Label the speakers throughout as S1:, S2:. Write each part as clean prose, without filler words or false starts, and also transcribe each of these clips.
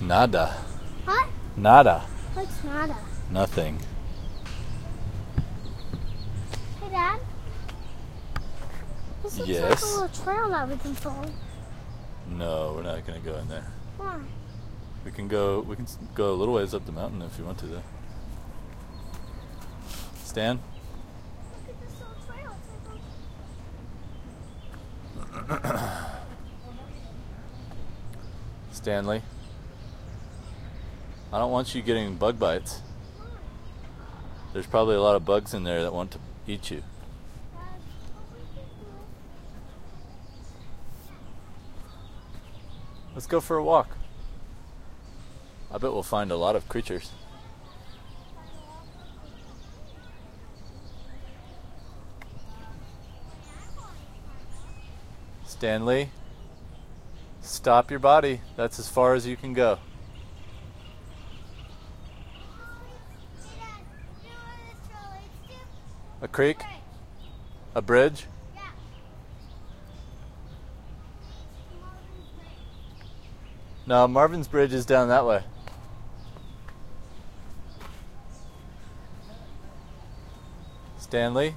S1: Nada.
S2: What?
S1: Nada.
S2: What's nada?
S1: Nothing.
S2: Hey, Dad. This looks like a
S1: Yes.
S2: little trail that we can follow.
S1: No, we're not gonna go in there.
S2: Why?
S1: We can go a little ways up the mountain if you want to though. Stan?
S2: Look at this little trail. It's like
S1: Stanley? I don't want you getting bug bites. There's probably a lot of bugs in there that want to eat you. Let's go for a walk. I bet we'll find a lot of creatures. Stanley, stop your body. That's as far as you can go. A creek? A bridge? No, Marvin's Bridge is down that way. Stanley?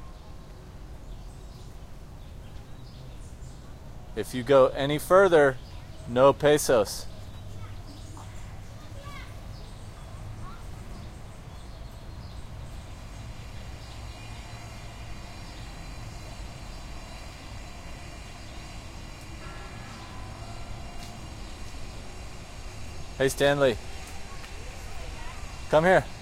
S1: If you go any further, no pesos. Hey Stanley, come here.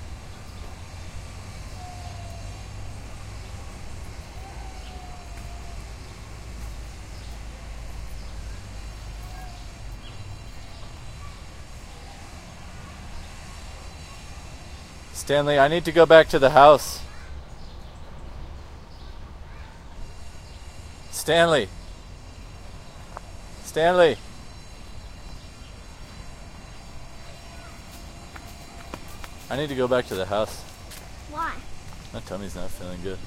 S1: Stanley, I need to go back to the house. Stanley. Stanley. I need to go back to the house.
S2: Why?
S1: My tummy's not feeling good.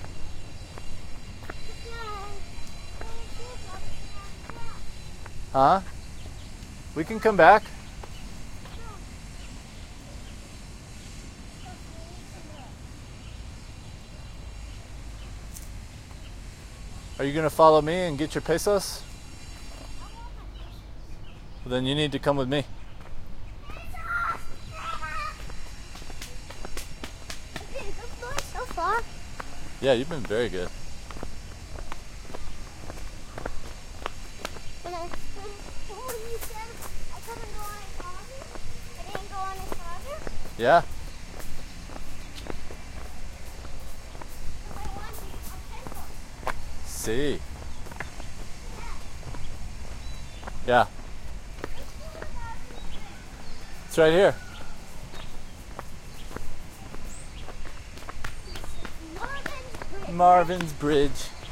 S1: Huh? We can come back. Are you going to follow me and get your pesos? Well, then you need to come with me. Yeah, you've been very good.
S2: When you said I couldn't go any farther, I didn't go any farther.
S1: Yeah.
S2: I wanted a pencil.
S1: See. Yeah. It's right here. Marvin's Bridge.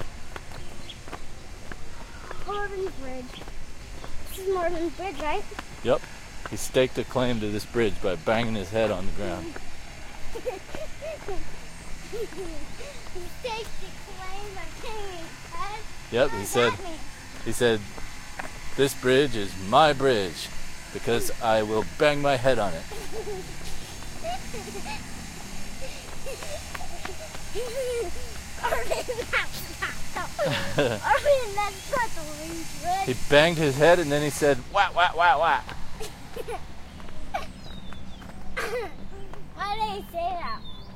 S2: Marvin's Bridge. This is Marvin's Bridge, right?
S1: Yep. He staked a claim to this bridge by banging his head on the ground.
S2: He staked the claim by banging his head?
S1: Yep,
S2: What does that mean?
S1: he said, this bridge is my bridge because I will bang my head on it.
S2: That's not the least bridge.
S1: He banged his head and then he said, wah, wah, wah, wah.
S2: Why did he say that?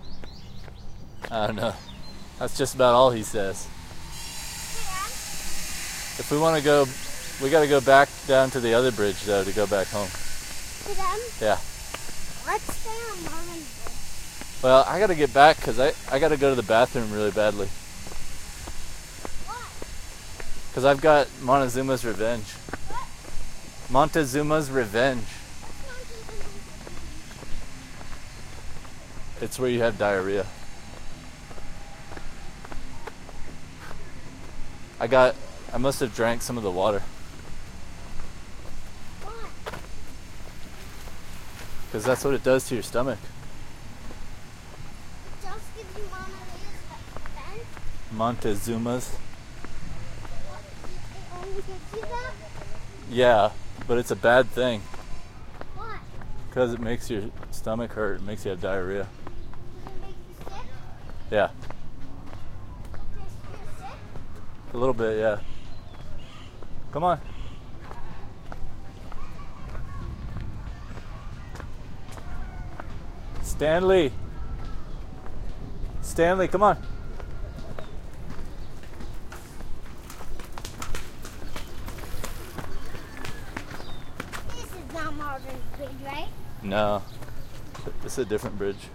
S1: I don't know. That's just about all he says. If we want to go, we got to go back down to the other bridge though to go back home.
S2: To them?
S1: Yeah.
S2: Let's stay on Marvin's Bridge.
S1: Well, I got to get back because I got to go to the bathroom really badly.
S2: Why?
S1: Because I've got Montezuma's Revenge.
S2: What?
S1: Montezuma's Revenge. It's where you have diarrhea. I must have drank some of the water.
S2: Why?
S1: Because that's what it does to your stomach.
S2: It just gives you Montezuma's Revenge?
S1: Montezuma's.
S2: It only gives you that?
S1: Yeah, but it's a bad thing.
S2: Why?
S1: Because it makes your stomach hurt. It makes you have diarrhea.
S2: Does it make you sick?
S1: Yeah,
S2: Does it feel sick?
S1: a little bit, yeah. Come on. Stanley. Stanley, come on.
S2: This is not Marvin's Bridge, right?
S1: No, it's a different bridge.